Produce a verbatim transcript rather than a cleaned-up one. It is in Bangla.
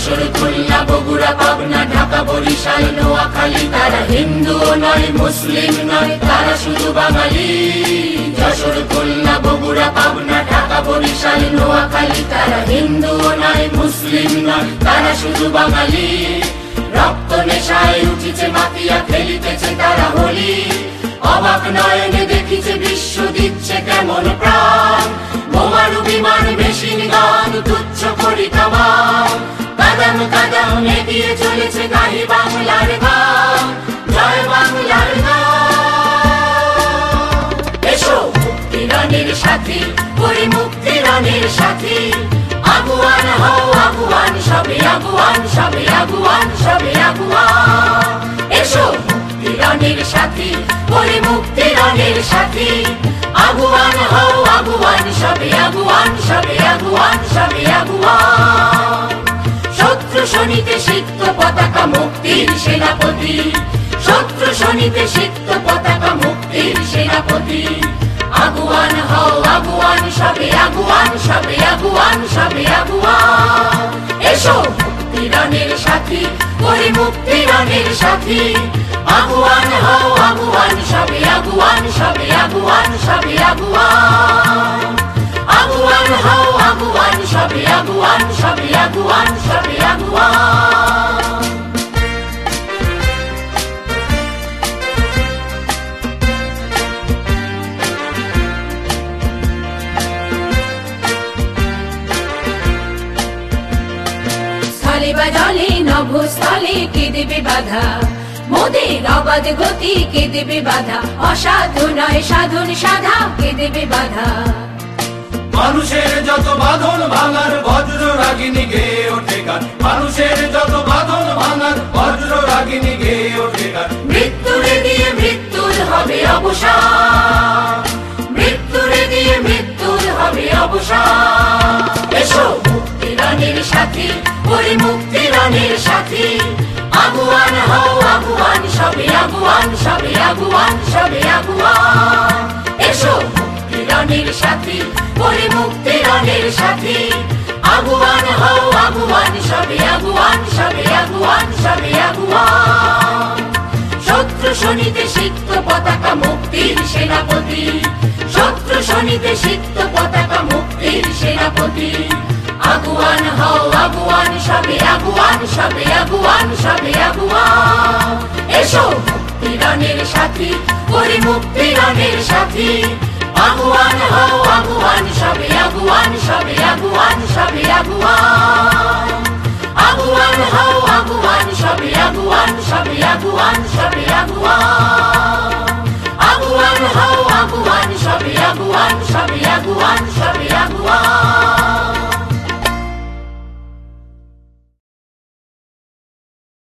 যশোর খুলনা বগুড়া পাবনা ঢাকা বরিশাল নোয়াখালী তারা হিন্দু নয় মুসলিম নয় তারা শুধু বাঙালি। যশোর খুলনা বগুড়া পাবনা ঢাকা বরিশাল নোয়াখালী তারা হিন্দু নয় মুসলিম নয় তারা শুধু বাঙালি। রক্ত নেশায় উঠিছে মাতিয়া খেলিতেছে তারা হোলি, অবাক নয়নে দেখিছে বিশ্ব দিচ্ছে কেমন প্রাণ। বোমারু বিমান মেশিন গান তুচ্ছ করি কামান, কাদাম কাদাম এগিয়ে চলেছে গাহি বাংলার গান, জয় বাংলার গান। এসো মুক্তি রানের সাথী করি মুক্তি রানের সাথী, আগুয়ান হও আগুয়ান সবে আগুয়ান সবে আগুয়ান সবে আগুয়ান। এসো মুক্তি রানের সাথী করি মুক্তি রানের সাথী, আগুয়ান হও আগুয়ান সবে আগুয়ান সবে আগুয়ান সবে আগুয়ান। শত্রু শনিতে সিক্ত পতাকা মুক্তির সেনাপতি, শত্রু শনিতে সিক্ত পতাকা মুক্তির সেনাপতি, আগুয়ান হও আগুয়ান সবে আগুয়ান সবে আগুয়ান সবে আগুয়ান। এসো মুক্তি রানের সাথী করি মুক্তি রানের সাথী, আগুয়ান হও আগুয়ান সবে আগুয়ান সবে আগুয়ান সবে আগুয়ান। আগুয়ান হও আগুয়ান সবে আগুয়ান সবে আগুয়ান সবে আগুয়ান। স্থলে বা জলে নভস্থলে কে দেবে বাধা, মোদের অবাধ গতি কে দেবে বাধা, অসাধু নয় সাধন সাধা কে দেবে বাধা। মানুষের যত বাঁধন ভাঙার বজ্র রাগিনী গেয়ে ওঠে গান, মানুষের যত বাঁধন ভাঙার বজ্র রাগিনী গেয়ে ওঠে গান। মৃত্যুরে দিয়ে মৃত্যুর হবে অবসান, মৃত্যুরে দিয়ে মৃত্যুর হবে অবসান। এসো মুক্তি রানের সাথী করি মুক্তি রানের সাথী, আগুয়ান হও আগুয়ান সবে আগুয়ান সবে আগুয়ান সবে আগুয়ান। এসো মুক্তি রানের সাথী করি মুক্তি রানের সাথী, আগুয়ান হও আগুয়ান সবে আগুয়ান সবে আগুয়ান সবে আগুয়ান। শত্রু শনিতে সিক্ত পতাকা মুক্তির সেনাপতি, শত্রু শনিতে সিক্ত পতাকা মুক্তির সেনাপতি, আগুয়ান হও আগুয়ান সবে আগুয়ান সবে আগুয়ান সবে আগুয়ান। এসো মুক্তি রানের সাথী করি মুক্তি রানের সাথী, আগুয়ান হও আগুয়ান সবে আগুয়ান সবে আগুয়ান সবে আগুয়ান। আগুয়ান হও আগুয়ান সবে আগুয়ান সবে আগুয়ান সবে আগুয়ান। আগুয়ান হও আগুয়ান সবে আগুয়ান সবে আগুয়ান সবে আগুয়ান।